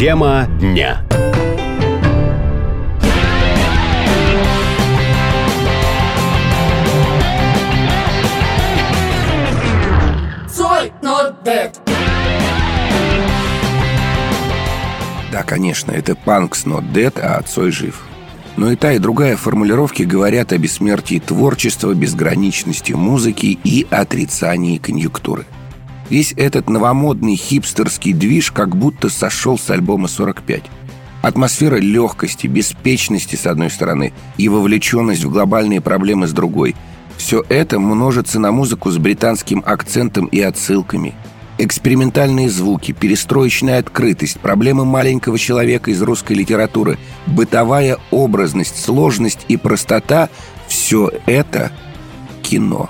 Тема дня. Цой not dead. Да, конечно, это Punks not dead, а Цой жив. Но и та, и другая формулировки говорят о бессмертии творчества, безграничности музыки и отрицании конъюнктуры. Весь этот новомодный хипстерский движ как будто сошел с альбома 45. Атмосфера легкости, беспечности с одной стороны и вовлеченность в глобальные проблемы с другой. Все это множится на музыку с британским акцентом и отсылками. Экспериментальные звуки, перестроечная открытость, проблемы маленького человека из русской литературы, бытовая образность, сложность и простота – все это кино.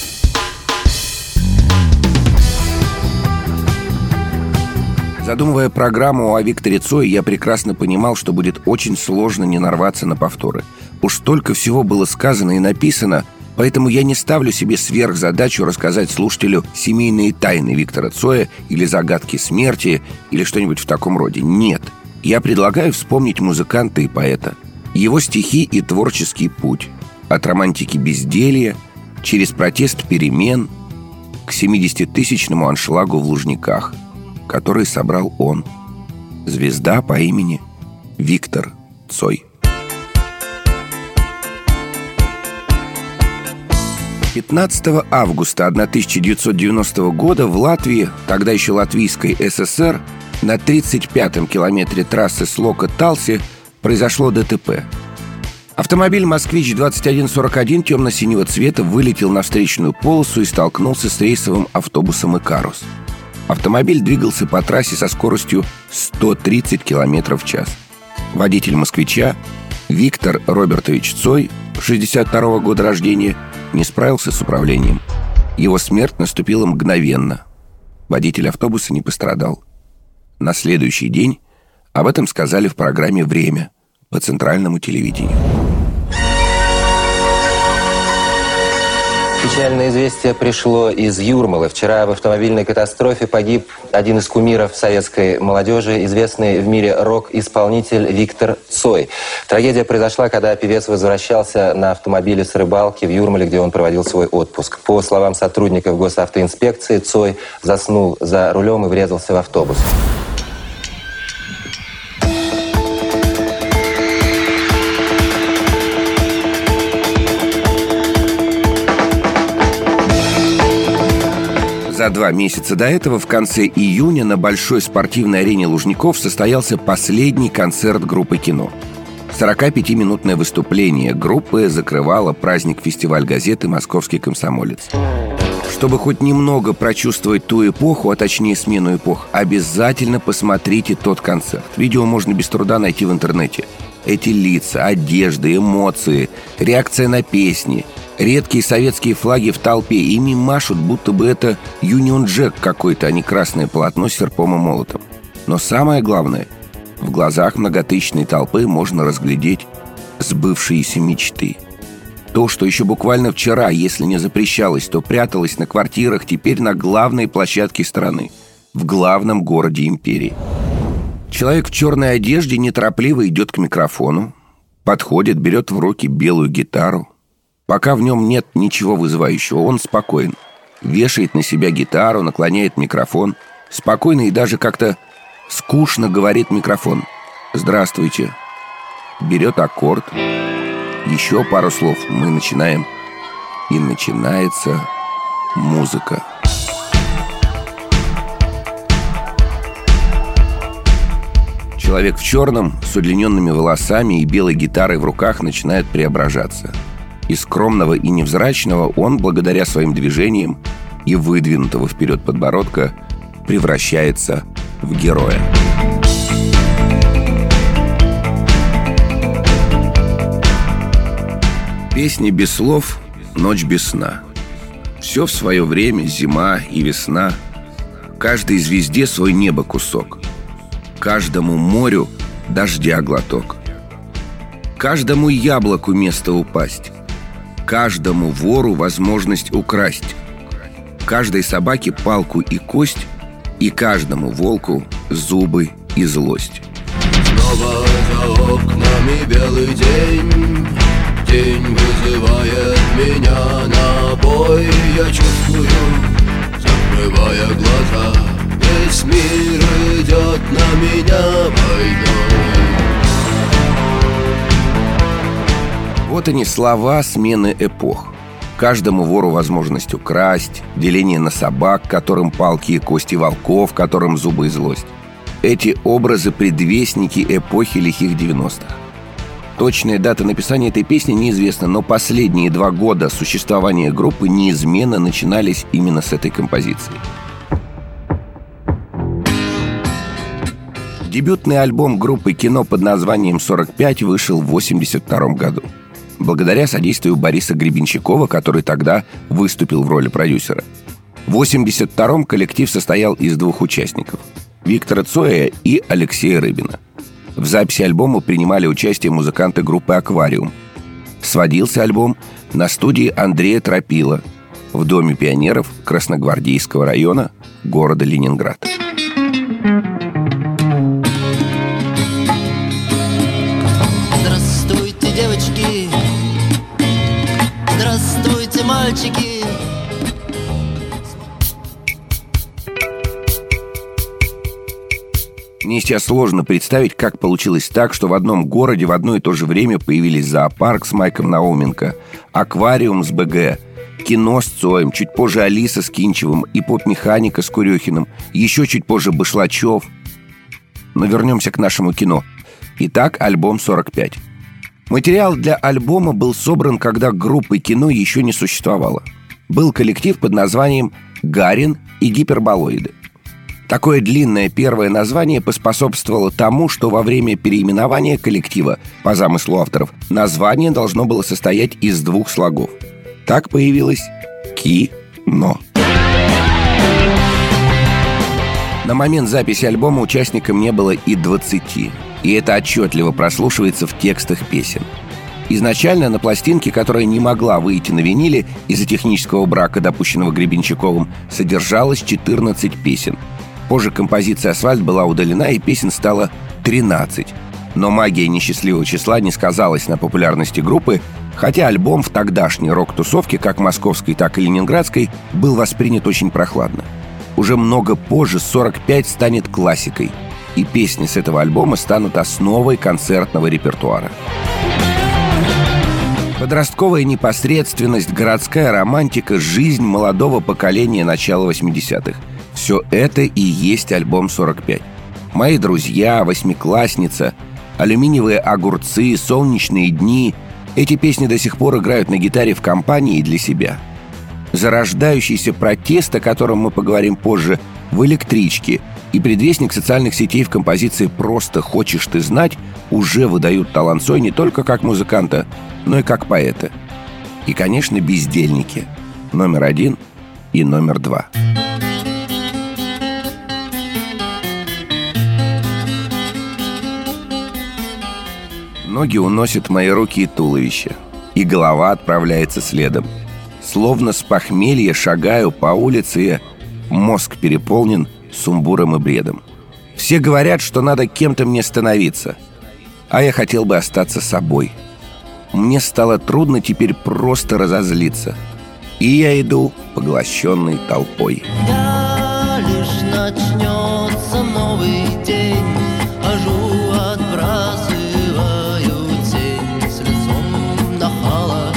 Задумывая программу о Викторе Цое, я прекрасно понимал, что будет очень сложно не нарваться на повторы. Уж столько всего было сказано и написано, поэтому я не ставлю себе сверхзадачу рассказать слушателю семейные тайны Виктора Цоя или загадки смерти, или что-нибудь в таком роде. Нет. Я предлагаю вспомнить музыканта и поэта, его стихи и творческий путь, от романтики безделья, через протест перемен, к 70-тысячному аншлагу в Лужниках, который собрал он. Звезда по имени Виктор Цой. 15 августа 1990 года в Латвии, тогда еще Латвийской ССР, на 35-м километре трассы Слока-Талси произошло ДТП. Автомобиль «Москвич-2141» темно-синего цвета вылетел на встречную полосу и столкнулся с рейсовым автобусом «Икарус». Автомобиль двигался по трассе со скоростью 130 км в час. Водитель «Москвича» Виктор Робертович Цой, 62-го года рождения, не справился с управлением. Его смерть наступила мгновенно. Водитель автобуса не пострадал. На следующий день об этом сказали в программе «Время» по центральному телевидению. Печальное известие пришло из Юрмалы. Вчера в автомобильной катастрофе погиб один из кумиров советской молодежи, известный в мире рок-исполнитель Виктор Цой. Трагедия произошла, когда певец возвращался на автомобиле с рыбалки в Юрмале, где он проводил свой отпуск. По словам сотрудников госавтоинспекции, Цой заснул за рулем и врезался в автобус. За 2 месяца до этого, в конце июня, на большой спортивной арене Лужников состоялся последний концерт группы «Кино». 45-минутное выступление группы закрывало праздник-фестиваль газеты «Московский комсомолец». Чтобы хоть немного прочувствовать ту эпоху, а точнее смену эпох, обязательно посмотрите тот концерт. Видео можно без труда найти в интернете. Эти лица, одежды, эмоции, реакция на песни, редкие советские флаги в толпе. Ими машут, будто бы это Union Jack какой-то, а не красное полотно с серпом и молотом. Но самое главное, в глазах многотысячной толпы можно разглядеть сбывшиеся мечты. То, что еще буквально вчера, если не запрещалось, то пряталось на квартирах, теперь на главной площадке страны, в главном городе империи. Человек в черной одежде неторопливо идет к микрофону, подходит, берет в руки белую гитару. Пока в нем нет ничего вызывающего, он спокоен. Вешает на себя гитару, наклоняет микрофон. Спокойно и даже как-то скучно говорит микрофон. «Здравствуйте». Берет аккорд. Еще пару слов. Мы начинаем. И начинается музыка. Человек в черном, с удлиненными волосами и белой гитарой в руках, начинает преображаться. Из скромного и невзрачного он, благодаря своим движениям и выдвинутого вперед подбородка, превращается в героя. Песни без слов, ночь без сна. Все в свое время, зима и весна. Каждой звезде свой небо кусок. Каждому морю дождя глоток. Каждому яблоку место упасть. Каждому вору возможность украсть. Каждой собаке палку и кость. И каждому волку зубы и злость. Снова за окнами белый день, день вызывает меня на бой. Я чувствую, закрывая глаза, весь мир идет на меня войной. Вот они слова смены эпох. Каждому вору возможность украсть, деление на собак, которым палки и кости волков, которым зубы и злость. Эти образы – предвестники эпохи лихих 90-х. Точная дата написания этой песни неизвестна, но последние 2 года существования группы неизменно начинались именно с этой композиции. Дебютный альбом группы «Кино» под названием «45» вышел в 1982 году. Благодаря содействию Бориса Гребенщикова, который тогда выступил в роли продюсера. В 1982-м коллектив состоял из 2 участников – Виктора Цоя и Алексея Рыбина. В записи альбома принимали участие музыканты группы «Аквариум». Сводился альбом на студии Андрея Тропила в Доме пионеров Красногвардейского района города Ленинград. Здравствуйте, девочки! Здравствуйте, мальчики! Мне сейчас сложно представить, как получилось так, что в одном городе в одно и то же время появились «Зоопарк» с Майком Науменко, «Аквариум» с БГ, «Кино» с Цоем, чуть позже «Алиса» с Кинчевым и «Поп-механика» с Курехиным, еще чуть позже «Башлачев». Но вернемся к нашему «Кино». Итак, альбом «45». Материал для альбома был собран, когда группы «Кино» еще не существовало. Был коллектив под названием «Гарин и гиперболоиды». Такое длинное первое название поспособствовало тому, что во время переименования коллектива, по замыслу авторов, название должно было состоять из 2 слогов. Так появилось «Кино». На момент записи альбома участникам не было и 20, и это отчетливо прослушивается в текстах песен. Изначально на пластинке, которая не могла выйти на виниле из-за технического брака, допущенного Гребенщиковым, содержалось 14 песен. Позже композиция «Асфальт» была удалена, и песен стало 13. Но магия несчастливого числа не сказалась на популярности группы, хотя альбом в тогдашней рок-тусовке, как московской, так и ленинградской, был воспринят очень прохладно. Уже много позже «45» станет классикой, и песни с этого альбома станут основой концертного репертуара. Подростковая непосредственность, городская романтика, жизнь молодого поколения начала 80-х – все это и есть альбом «45». «Мои друзья», «Восьмиклассница», «Алюминиевые огурцы», «Солнечные дни» – эти песни до сих пор играют на гитаре в компании и для себя. Зарождающийся протест, о котором мы поговорим позже, в «Электричке», и предвестник социальных сетей в композиции «Просто хочешь ты знать» уже выдают талант Цоя не только как музыканта, но и как поэта. И, конечно, «Бездельники» номер 1 и номер 2. Ноги уносят мои руки и туловище, и голова отправляется следом. Словно с похмелья шагаю по улице, и мозг переполнен сумбуром и бредом. Все говорят, что надо кем-то мне становиться, а я хотел бы остаться собой. Мне стало трудно теперь просто разозлиться, и я иду, поглощенный толпой. Да, лишь начнется новый день, хожу, отбрасываю тень с лицом нахала.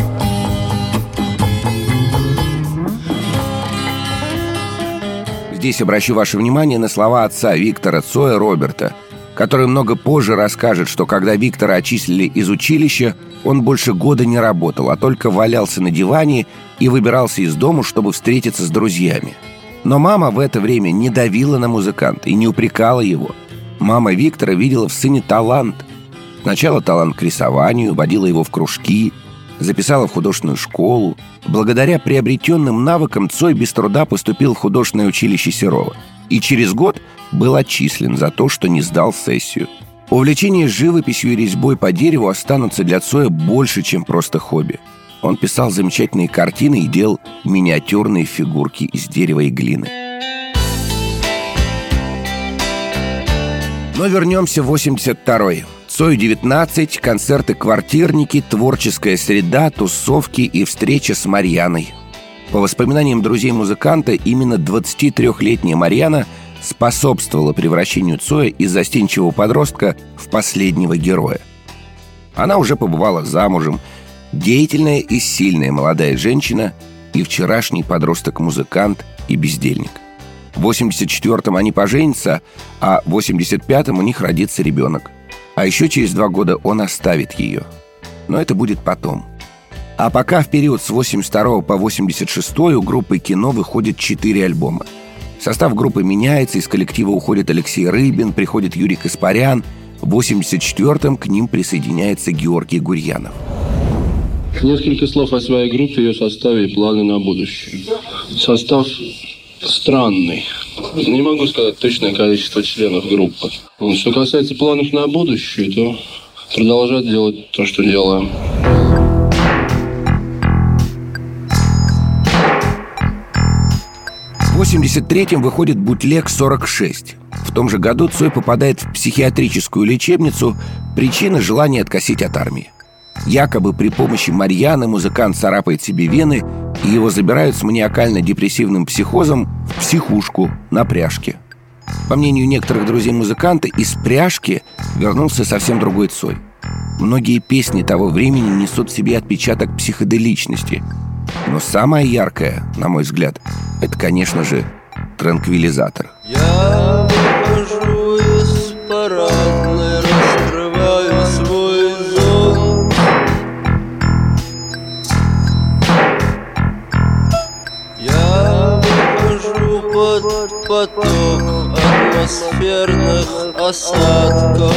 Здесь обращу ваше внимание на слова отца Виктора Цоя Роберта, который много позже расскажет, что когда Виктора отчислили из училища, он больше года не работал, а только валялся на диване и выбирался из дому, чтобы встретиться с друзьями. Но мама в это время не давила на музыканта и не упрекала его. Мама Виктора видела в сыне талант. Сначала талант к рисованию, водила его в кружки, записала в художественную школу. Благодаря приобретенным навыкам Цой без труда поступил в художественное училище Серова и через год был отчислен за то, что не сдал сессию. Увлечение живописью и резьбой по дереву останутся для Цоя больше, чем просто хобби. Он писал замечательные картины и делал миниатюрные фигурки из дерева и глины. Но вернемся в 82-й. Цою 19, концерты «Квартирники», творческая среда, тусовки и встреча с Марьяной. По воспоминаниям друзей музыканта, именно 23-летняя Марьяна способствовала превращению Цоя из застенчивого подростка в последнего героя. Она уже побывала замужем, деятельная и сильная молодая женщина и вчерашний подросток-музыкант и бездельник. В 84-м они поженятся, а в 85-м у них родится ребенок. А еще через 2 года он оставит ее. Но это будет потом. А пока в период с 82 по 86 у группы «Кино» выходит 4 альбома. Состав группы меняется, из коллектива уходит Алексей Рыбин, приходит Юрий Каспарян. В 84-м к ним присоединяется Георгий Гурьянов. Несколько слов о своей группе, ее составе и планы на будущее. Состав странный. Не могу сказать точное количество членов группы. Что касается планов на будущее, то продолжать делать то, что делаем. В 83-м выходит «Бутлег 46». В том же году Цой попадает в психиатрическую лечебницу. Причина – желание откосить от армии. Якобы при помощи Марьяны музыкант царапает себе вены, и его забирают с маниакально-депрессивным психозом в психушку на пряжке. По мнению некоторых друзей музыканта, из пряжки вернулся совсем другой Цой. Многие песни того времени несут в себе отпечаток психоделичности. Но самое яркое, на мой взгляд, это, конечно же, «Транквилизатор». Я выхожу из парадной, раскрываю свой зонт. Я выхожу под поток атмосферных осадков.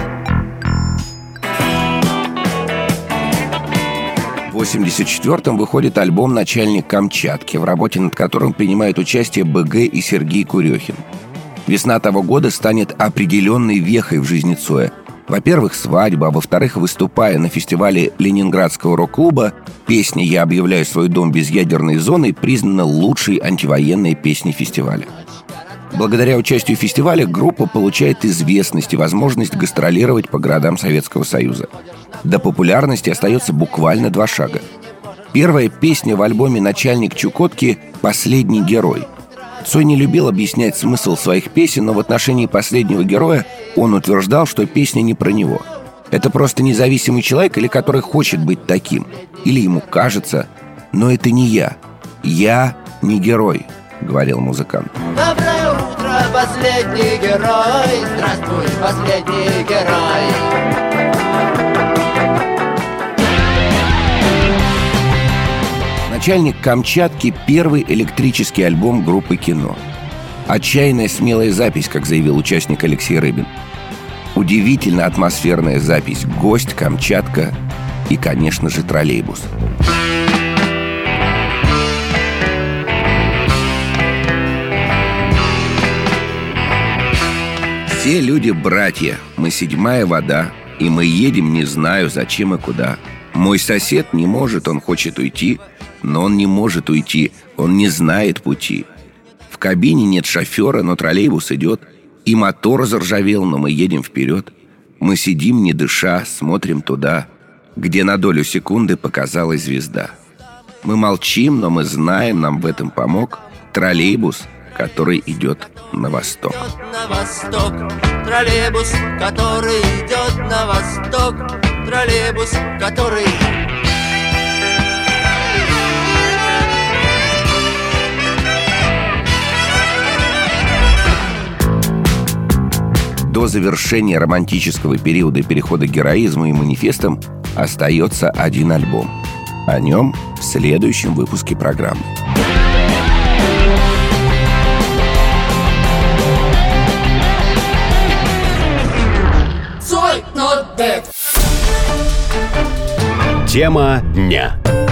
В 1984-м выходит альбом «Начальник Камчатки», в работе над которым принимают участие БГ и Сергей Курехин. Весна того года станет определенной вехой в жизни Цоя. Во-первых, свадьба, а во-вторых, выступая на фестивале Ленинградского рок-клуба, песня «Я объявляю свой дом безъядерной зоной» признана лучшей антивоенной песней фестиваля. Благодаря участию в фестивале группа получает известность и возможность гастролировать по городам Советского Союза. До популярности остается буквально 2 шага. Первая песня в альбоме «Начальник Чукотки» «Последний герой». Цой не любил объяснять смысл своих песен, но в отношении «Последнего героя» он утверждал, что песня не про него. Это просто независимый человек, или который хочет быть таким, или ему кажется, но это не я. Я не герой, говорил музыкант. Доброе утро, последний герой. Здравствуй, последний герой. «Начальник Камчатки» — первый электрический альбом группы «Кино». Отчаянная смелая запись, как заявил участник Алексей Рыбин. Удивительно атмосферная запись «Гость», «Камчатка» и, конечно же, «Троллейбус». Все люди братья, мы 7-я вода, и мы едем не знаю зачем и куда. Мой сосед не может, он хочет уйти, но он не может уйти, он не знает пути. В кабине нет шофера, но троллейбус идет, и мотор заржавел, но мы едем вперед. Мы сидим, не дыша, смотрим туда, где на долю секунды показалась звезда. Мы молчим, но мы знаем, нам в этом помог троллейбус, который идет на восток. На восток, троллейбус, который идет на восток, троллейбус, который... До завершения романтического периода перехода к героизму и манифестам остается 1 альбом. О нем в следующем выпуске программы. Цой not dead. Тема дня.